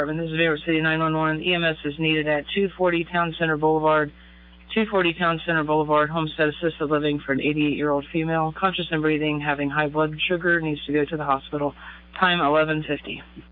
This is Baylor City 911. EMS is needed at 240 Town Center Boulevard. 240 Town Center Boulevard, Homestead Assisted Living for an 88-year-old female, conscious and breathing, having high blood sugar, needs to go to the hospital. Time 11:50.